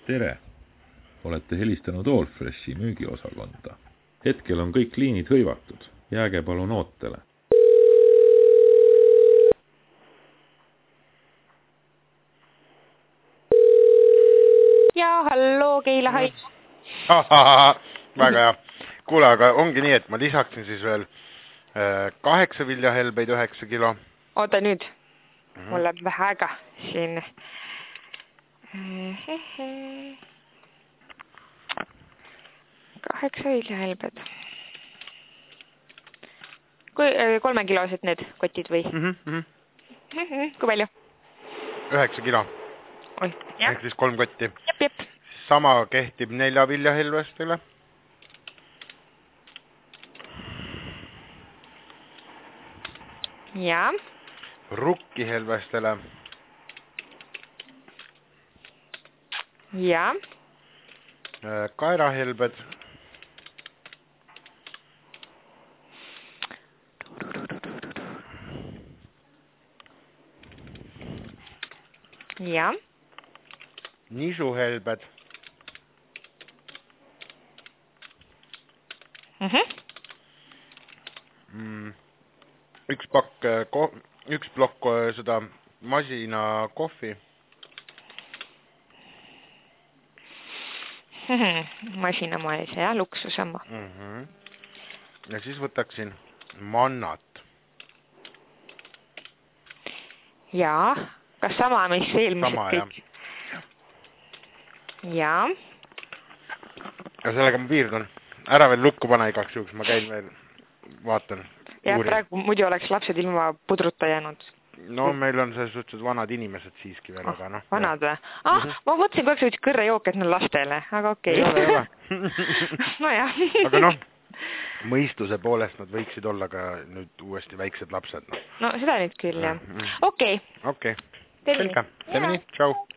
Tere! Olete helistanud Allfreshi müügiosakonda. Hetkel on kõik liinid hõivatud. Jääge palun ootele. Ja, hallo, Keila, hai. Väga hea. Kuule, aga ongi nii, et ma lisaksin siis veel 8 viljahelbeid 9 kilo. Oota nüüd. Mul läheb vähega siin. 8 viljahelbed. 3 kilosed need kotid või? Kui palju? 9 kilo. Oi, jah. Ehk siis 3 kotti. Jep. Sama kehtib 4 viljahelvestele. Ja. Rukkihelvestele. Ja. Kaerahelbed. Ja. Nisuhelbed. Üks plokk seda masina kohvi. Masinamaise ja luksusema. Ja siis võtaksin mannat. Ja. Kas sama, mis eelmised kõik? Ja. Ja sellega ma piirdun. Ära veel lukku pane igaks juhuks, ma käin veel, vaatan. Ja praegu muidu oleks lapsed ilma pudruta jäänud. No meil on selles suhtes vanad inimesed siiski veel, aga noh. Vanad või? Ma mõtlesin kogu üks kõrrejook, et need lastele, aga okei. Ei ole. No jah. Aga noh, mõistuse poolest nad võiksid olla ka nüüd uuesti väiksed lapsed. No seda nüüd küll, jah. Okei. Selge. Teeme nii. Tšau.